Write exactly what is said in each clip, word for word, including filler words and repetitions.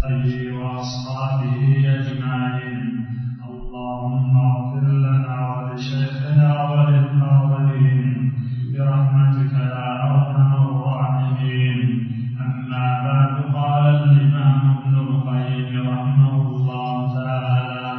آله وأصحابه أجمعين. اللهم اغفر لنا ولشيخنا وللحاضرين برحمتك يا أرحم الراحمين. أما بعد، قال الإمام ابن القيم رحمه الله تعالى: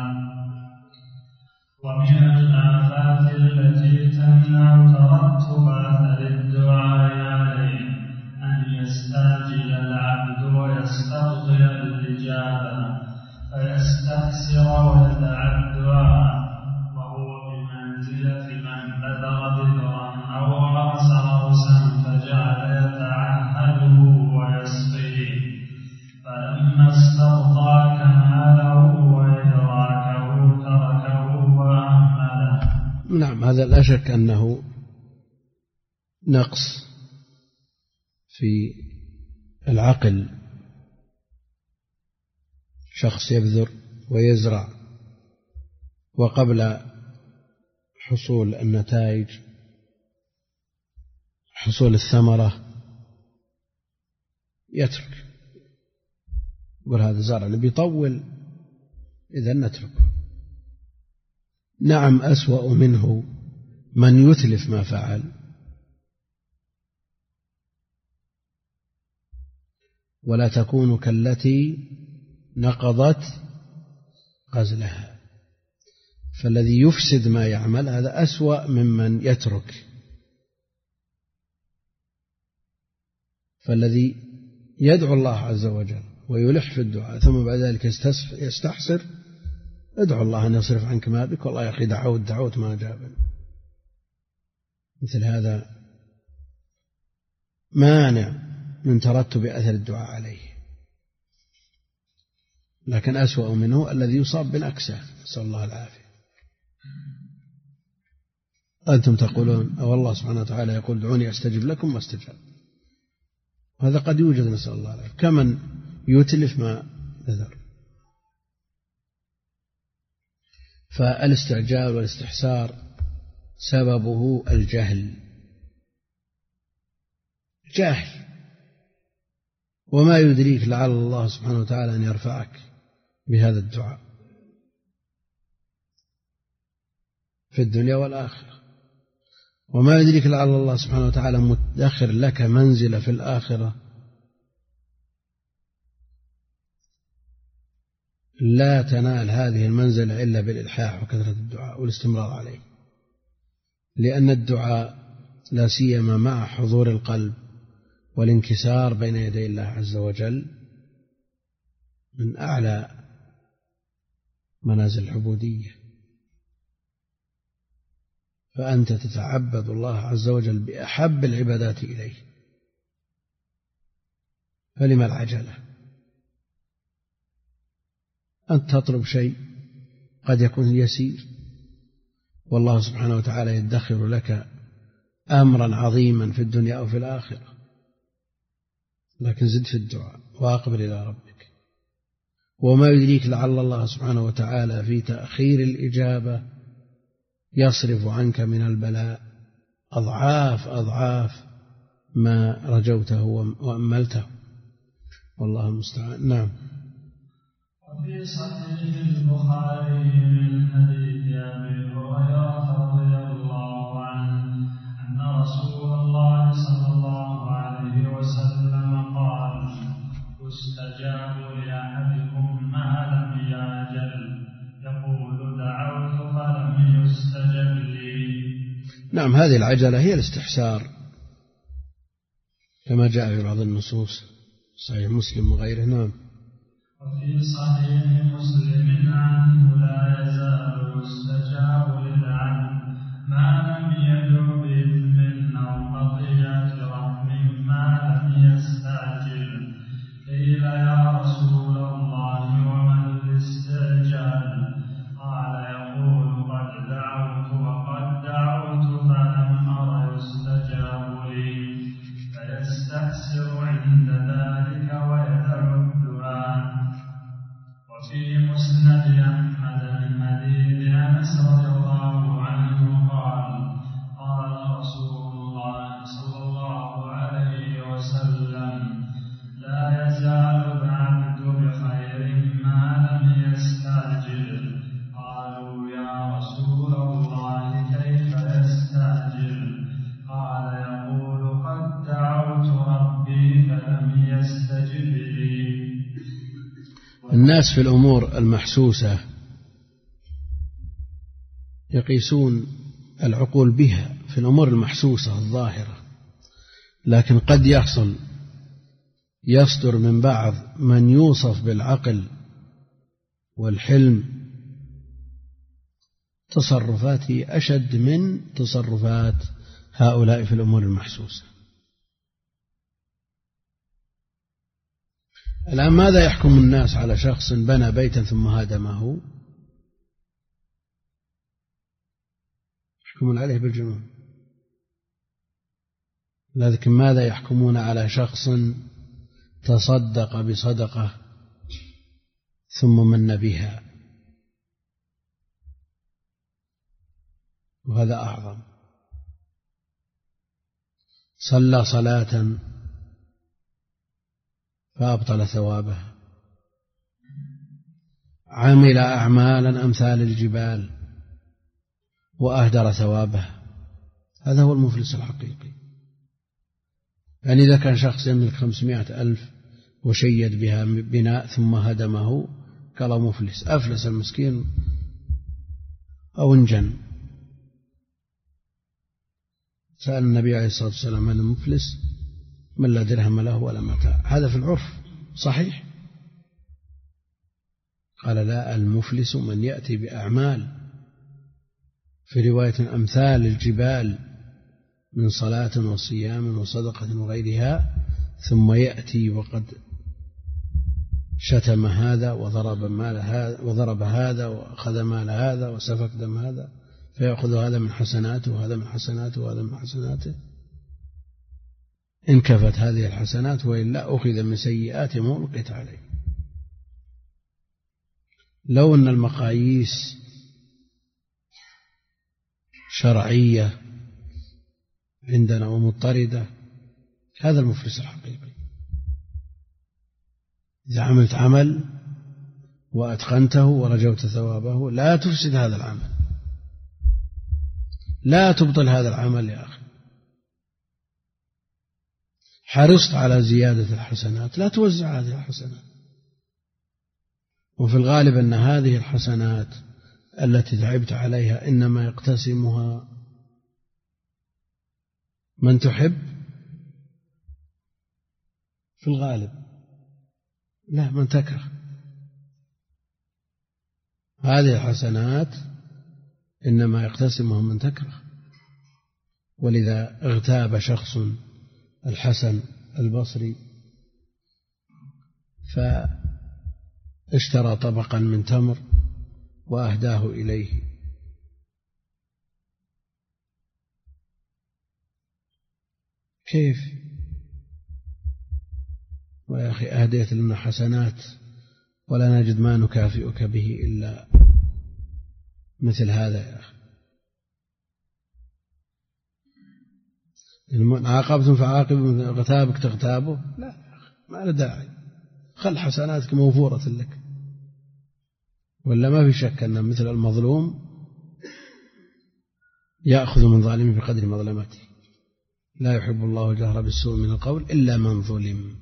ومن الآفات التي تمنع ترتب أثر الدعاء عليه أن يستعجل العبد ويسترضي الإجابة فيستخسر ويدع الدعاء، وهو بمنزلة من بذر بذرا أو غرس غرسا فجعل يتعهده ويسقيه، فلما استرضى كماله وإدراكه تركه وأهمله. نعم، هذا لا شك أنه نقص في العقل. شخص يبذر ويزرع، وقبل حصول النتائج، حصول الثمرة، يترك، يقول هذا زرع اللي بيطول، إذا نتركه. نعم، أسوأ منه من يتلف ما فعل، ولا تكون كالتي نقضت غزلها. فالذي يفسد ما يعمل هذا أسوأ ممن يترك. فالذي يدعو الله عز وجل ويلح في الدعاء ثم بعد ذلك يستحسر، ادعو الله أن يصرف عنك ما بك، والله يا أخي دعوت دعوت ما جابني. مثل هذا مانع من ترتب أثر الدعاء عليه. لكن أسوأ منه الذي يصاب بنكسة، نسأل الله العافية. أنتم تقولون أو الله سبحانه وتعالى يقول دعوني أستجب لكم، واستجاب. هذا قد يوجد، نسأل الله العافية، كمن يتلف ما نذر. فالاستعجال والاستحسار سببه الجهل، جاهل، وما يدريك لعل الله سبحانه وتعالى أن يرفعك بهذا الدعاء في الدنيا والآخرة، وما يدريك لعل الله سبحانه وتعالى مدخر لك منزلة في الآخرة لا تنال هذه المنزلة إلا بالإلحاح وكثرة الدعاء والاستمرار عليه. لأن الدعاء لا سيما مع حضور القلب والانكسار بين يدي الله عز وجل من أعلى منازل العبودية. فأنت تتعبد الله عز وجل بأحب العبادات إليه، فلما العجلة؟ أنت تطلب شيء قد يكون يسير، والله سبحانه وتعالى يدخر لك أمرا عظيما في الدنيا أو في الآخرة. لكن زد في الدعاء وأقبل إلى ربك. وما يدريك لعل الله سبحانه وتعالى في تأخير الإجابة يصرف عنك من البلاء أضعاف أضعاف ما رجوته وأملته، والله المستعان. نعم. وفي صحيح البخاري من حديث أبي هريرة رضي الله عنه أن رسول الله صلى الله عليه وسلم قال: يستجاب لأحدكم ما لم يعجل، يقول دعوت فلم يستجب لي. نعم، هذه العجلة هي الاستحسار كما جاء في بعض النصوص، صحيح مسلم وغيره. نعم. وفي صحيح مسلم عنه: لا يزال يستجاب للعبد ما لم يدع بإثم أو قضية رحم ما لم يستعجل. قيل: يا رسول الله وما الاستعجال؟ قال: يقول قد دعوت وقد دعوت فلم أر يستجاب لي، فيستأسر عند ذلك ويدع الدعاء. وفي مسند أحمد من حديث أنس رضي الله عنه قال: قال رسول الله صلى الله عليه وسلم: الناس في الأمور المحسوسة يقيسون العقول بها في الأمور المحسوسة الظاهرة، لكن قد يحصل يصدر من بعض من يوصف بالعقل والحلم تصرفاته أشد من تصرفات هؤلاء في الأمور المحسوسة. الآن ماذا يحكم الناس على شخص بنى بيتا ثم هدمه؟ يحكمون عليه بالجنون. لكن ماذا يحكمون على شخص تصدق بصدقة ثم من بها؟ وهذا أعظم. صلى صلاة فأبطل ثوابها، عمل أعمالا أمثال الجبال وأهدر ثوابها، هذا هو المفلس الحقيقي. يعني إذا كان شخص يملك خمسمائة ألف وشيد بها بناء ثم هدمه قال مفلس، أفلس المسكين أو انجن. سأل النبي عليه الصلاة والسلام من المفلس؟ من لا درهم له ولا متاع. هذا في العرف صحيح. قال لا، المفلس من يأتي بأعمال في رواية أمثال الجبال من صلاة وصيام وصدقة وغيرها، ثم يأتي وقد شتم هذا وضرب مال هذا وضرب هذا وأخذ مال هذا وسفك دم هذا، فيأخذ هذا من حسناته وهذا من حسناته وهذا من حسناته، إن كفت هذه الحسنات وإلا أخذ من سيئات وألقيت عليه. لو أن المقاييس شرعية عندنا ومضطردة، هذا المفلس الحقيقي. إذا عملت عمل وأتقنته ورجوت ثوابه لا تفسد هذا العمل، لا تبطل هذا العمل يا أخي. حرصت على زيادة الحسنات، لا توزع هذه الحسنات. وفي الغالب أن هذه الحسنات التي تعبت عليها إنما يقتسمها من تحب في الغالب، لا من تكره. هذه الحسنات إنما يقتسمها من تكره. ولذا اغتاب شخص الحسن البصري فاشترى طبقا من تمر وأهداه إليه، كيف؟ ويا أخي أهديت لنا حسنات ولا نجد ما نكافئك به إلا مثل هذا يا أخي. إن عاقبتم فعاقبوا، غتابك تغتابه، لا يا أخي ما له داعي، خل حسناتك موفورة لك. ولا ما في شك أن مثل المظلوم يأخذ من ظالمه بقدر مظلمته. لا يحب الله الجهر بالسوء من القول إلا من ظلم،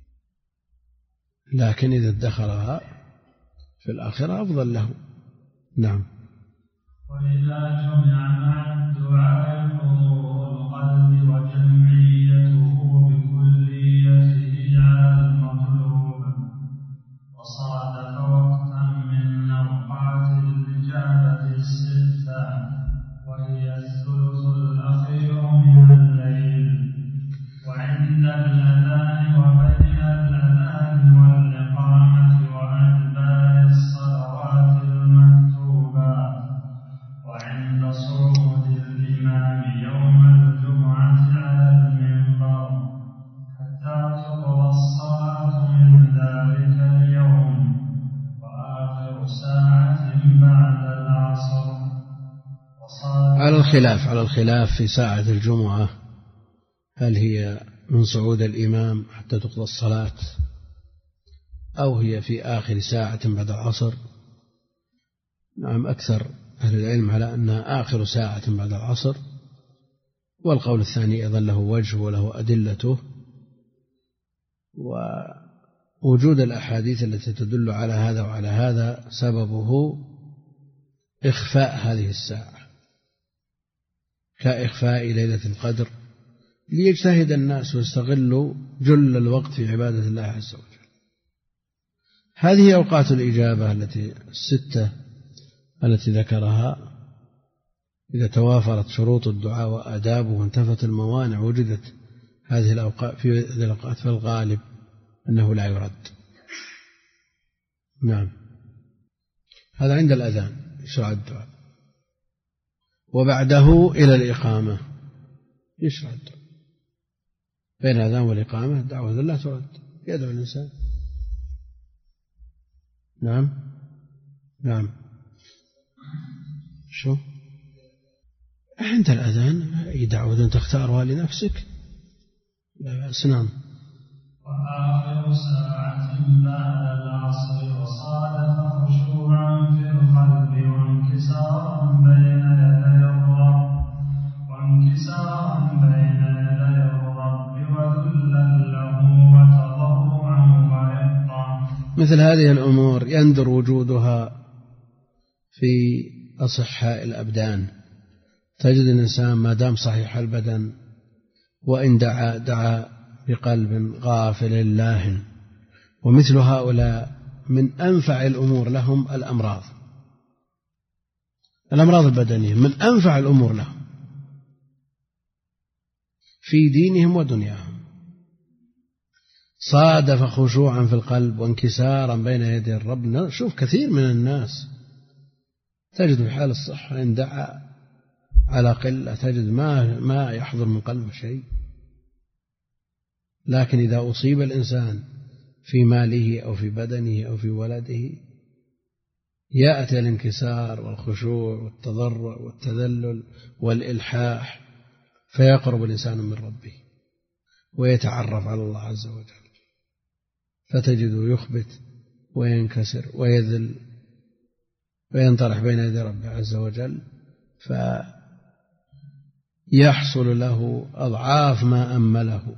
لكن إذا ادخرها في الآخرة أفضل له. نعم. وإذا جمع مع الدعاء حضور القلب وجمعيته بكليته على المطلوب، وصادف وقتا من أوقات الإجابة الستة، وهي الثلث الأخير من الليل، وعند الأذان وبين الأذان والإقامة وأدبار الصلوات المكتوبات، وعند صعود الإمام يوم الجمعة على المنبر حتى تقضى الصلاة من ذلك اليوم، وآخر ساعة بعد العصر. على الخلاف على الخلاف في ساعة الجمعة، هل هي من صعود الإمام حتى تقضى الصلاة أو هي في آخر ساعة بعد العصر؟ نعم، أكثر أهل العلم على أنها آخر ساعة بعد العصر، والقول الثاني أيضا له وجه وله أدلته. وجود الأحاديث التي تدل على هذا وعلى هذا سببه إخفاء هذه الساعة، كإخفاء ليلة القدر، ليجتهد الناس ويستغلوا جل الوقت في عبادة الله عز وجل. هذه أوقات الإجابة التي الستة التي ذكرها، إذا توافرت شروط الدعاء وآدابه وانتفت الموانع وجدت هذه الأوقات في هذه الأوقات، فالغالب أنه لا يرد. نعم، هذا عند الأذان يشرع الدعاء، وبعده إلى الإقامة يشرع الدعاء. بين الأذان والإقامة دعوة لا ترد، يدعو الإنسان. نعم نعم. شو عند الأذان أي دعوة تختارها لنفسك لا بأس. نعم. وآخر ساعة بعد العصر وصادف خشوعا في القلب وانكسارا بين يدي الرب وانكسارا بين يدي الرب وذلا له وتضرعا ورقا. مثل هذه الأمور يندر وجودها في أصحاء الأبدان. تجد الإنسان ما دام صحيح البدن وإن دعا دعا بقلب غافل لاهٍ. ومثل هؤلاء من أنفع الأمور لهم الأمراض الأمراض البدنية من أنفع الأمور لهم في دينهم ودنياهم. صادف خشوعا في القلب وانكسارا بين يدي الرب. شوف كثير من الناس تجد في حال الصحة إن دعا على قلة تجد ما ما يحضر من قلبه شيء، لكن إذا أصيب الإنسان في ماله أو في بدنه أو في ولده يأتي الانكسار والخشوع والتضرع والتذلل والإلحاح، فيقرب الإنسان من ربه ويتعرف على الله عز وجل، فتجده يخبت وينكسر ويذل وينطرح بين يدي ربه عز وجل، فيحصل له أضعاف ما أمله.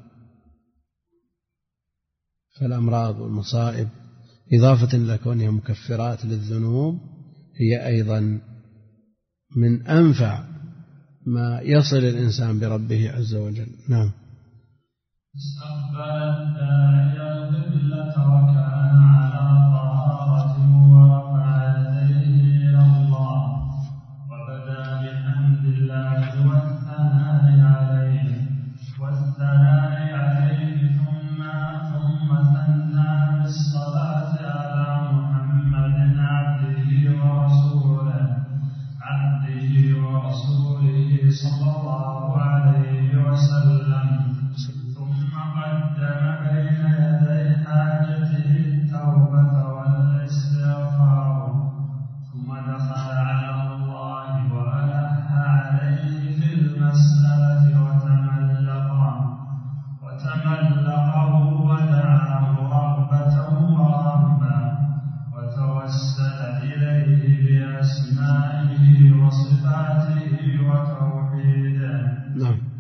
فالأمراض والمصائب إضافة إلى كونها مكفرات للذنوب هي أيضا من أنفع ما يصل الإنسان بربه عز وجل. نعم. استقبل الداعي القبلة وكان على طهارة ورفع يديه إلى الله وبدأ بحمد الله والثناء عليه والثناء عليه ثم ثم ثنى بالصلاة على محمد عبده ورسوله عبده ورسوله صلى الله عليه وسلم. ثم قدم بين يدي حاجته التوبة والاستغفار ثم دخل على الله وألح عليه في المسألة وتملقه وتملقه ودعاه رغبة ورهبة وتوسل إليه بأسمائه وصفاته وتوحيده. نعم.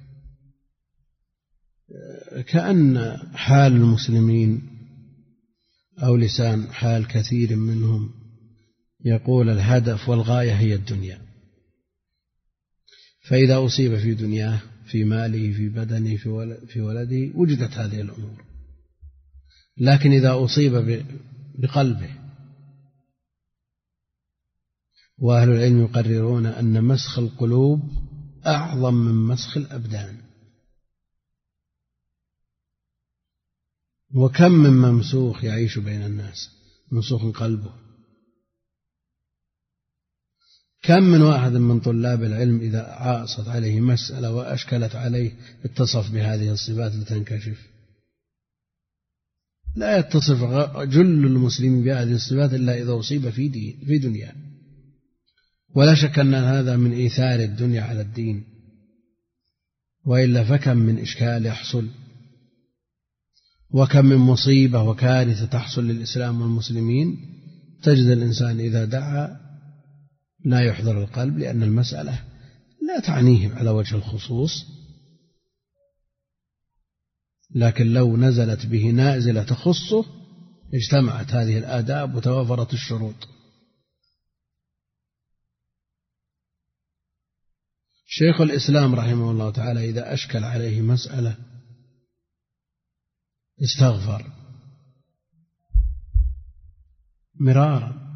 كأن حال المسلمين أو لسان حال كثير منهم يقول الهدف والغاية هي الدنيا، فإذا أصيب في دنياه في ماله في بدنه في ولده وجدت هذه الأمور، لكن إذا أصيب بقلبه، وأهل العلم يقررون أن مسخ القلوب أعظم من مسخ الأبدان. وكم من ممسوخ يعيش بين الناس ممسوخ قلبه. كم من واحد من طلاب العلم إذا عاصت عليه مسألة وأشكلت عليه اتصف بهذه الصفات لتنكشف. لا يتصف جل المسلمين بهذه الصفات إلا إذا أصيب في دين في دنيا. ولا شك أن هذا من إيثار الدنيا على الدين، وإلا فكم من إشكال يحصل، وكم من مصيبة وكارثة تحصل للإسلام والمسلمين. تجد الإنسان إذا دعا لا يحضر القلب، لأن المسألة لا تعنيه على وجه الخصوص، لكن لو نزلت به نازلة تخصه اجتمعت هذه الآداب وتوافرت الشروط. شيخ الإسلام رحمه الله تعالى إذا أشكل عليه مسألة استغفر مرارا،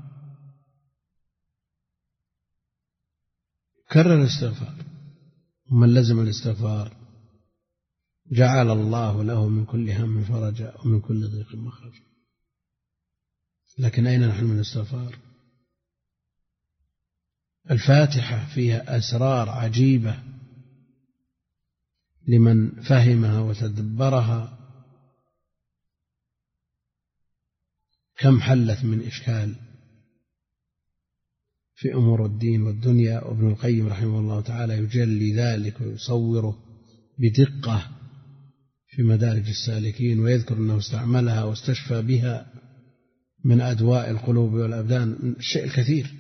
كرر الاستغفار، ومن لزم الاستغفار جعل الله له من كل هم فرجا ومن كل ضيق مخرجا. لكن أين نحن من الاستغفار؟ الفاتحة فيها أسرار عجيبة لمن فهمها وتدبرها، كم حلت من إشكال في أمور الدين والدنيا. وابن القيم رحمه الله تعالى يجلي ذلك ويصوره بدقة في مدارج السالكين، ويذكر أنه استعملها واستشفى بها من أدواء القلوب والأبدان الشيء الكثير.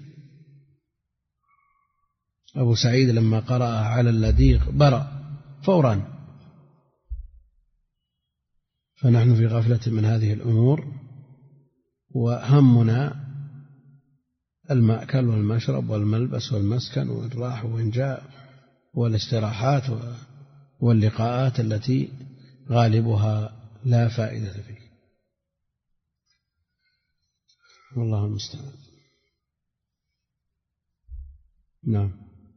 أبو سعيد لما قرأ على اللديغ برأ فورا. فنحن في غفلة من هذه الأمور، وهمنا المأكل والمشرب والملبس والمسكن والراح والجاء والاستراحات واللقاءات التي غالبها لا فائدة فيه. والله المستعان. نعم.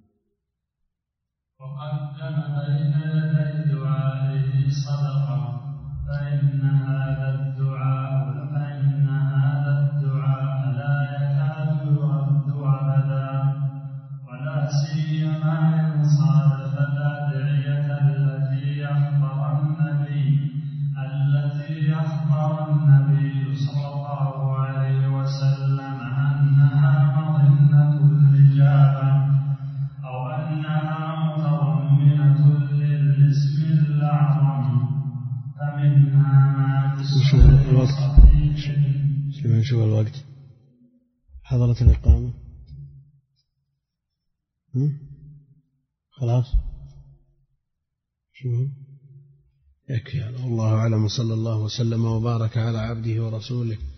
وقدم بين يدي دعائه صدقة، فإن هذا الدعاء فإن هذا الدعاء لا يكاد يرد أبدا، ولا سيما إن صادف الأدعية التي يخبر النبي التي يخبر النبي صلى الله عليه وسلم أنها مظنة الإجابة، أو أنها متضمنة للاسم الأعظم، فمنها ما في السنة الصحيح. شوف الوقت، حضرت الإقامة خلاص. شوف يكفي هذا. والله أعلم، صلى الله وسلم وبارك على عبده ورسوله